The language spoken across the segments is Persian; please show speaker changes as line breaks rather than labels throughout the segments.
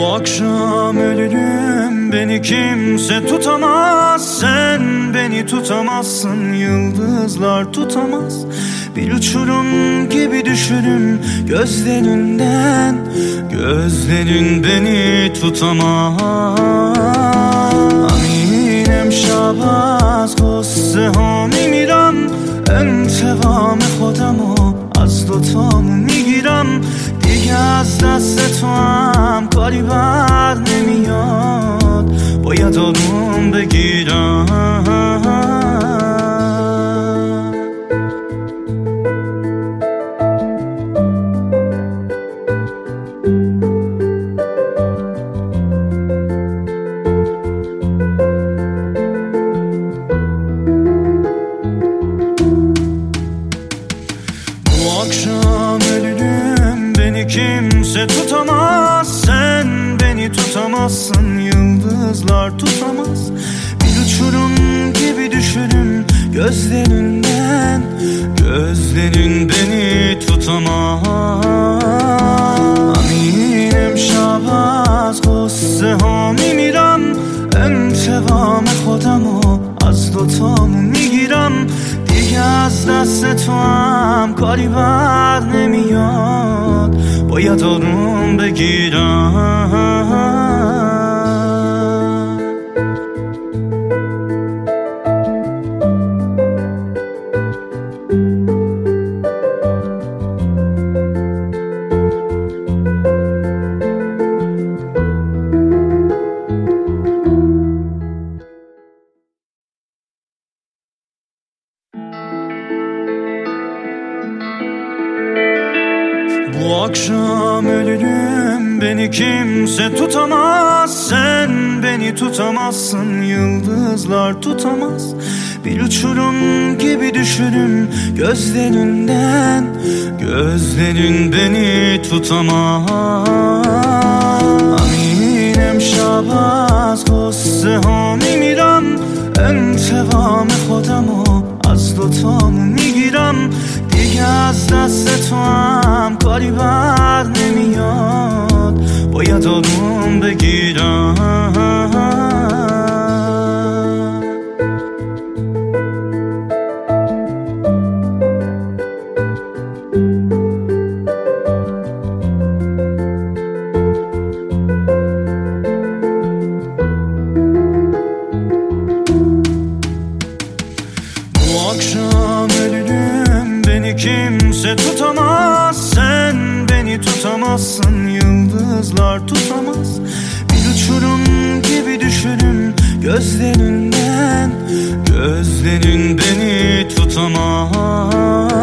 Bu akşam ölürüm, beni kimse tutamaz. Sen beni tutamazsın, yıldızlar tutamaz. Bir uçurum gibi düşürüm gözlerinden. Gözlerin beni tutamaz. امینم شب از قصه ها میمیرم. انتقام خودمو از دوتامون میگیرم. دیگه از دست تو هم کاری بر نمیاد. باید آروم بگیرم. Akşam ölürüm, beni kimse tutamaz. Sen beni tutamazsın, yıldızlar tutamaz. Bir uçurum gibi düşürüm gözlerinden. Gözlerin beni tutamaz. امینم شب از قصه ها میمیرم. انتقام خودمو از دوتامون میگیرم. دیگه از دست تو هم کاری بر نمیاد. باید آروم بگیرم. Bu akşam ölürüm, beni kimse tutamaz. Sen beni tutamazsın, yıldızlar tutamaz. Bir uçurum gibi düşürüm gözlerinden. Gözlerin beni tutamaz. امینم شب از قصه ها میمیرم. انتقام خودمو از دوتامون میگیرم. دیگه از دست تو هم کاری بر نمیاد. باید آروم بگیرم. Bu akşam ölürüm, beni kimse tutamaz. Sen beni tutamazsın, yıldızlar tutamaz. Bir uçurum gibi düşürüm gözlerinden. Gözlerin beni tutamaz.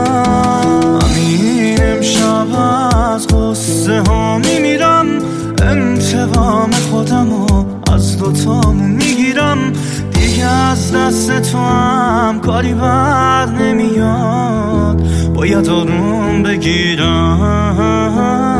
امینم شب از قصه ها میمیرم. انتقام خودمو از دوتامون میگیرم. دیگه از دست تو هم کاری بر نمیاد. باید آروم بگیرم.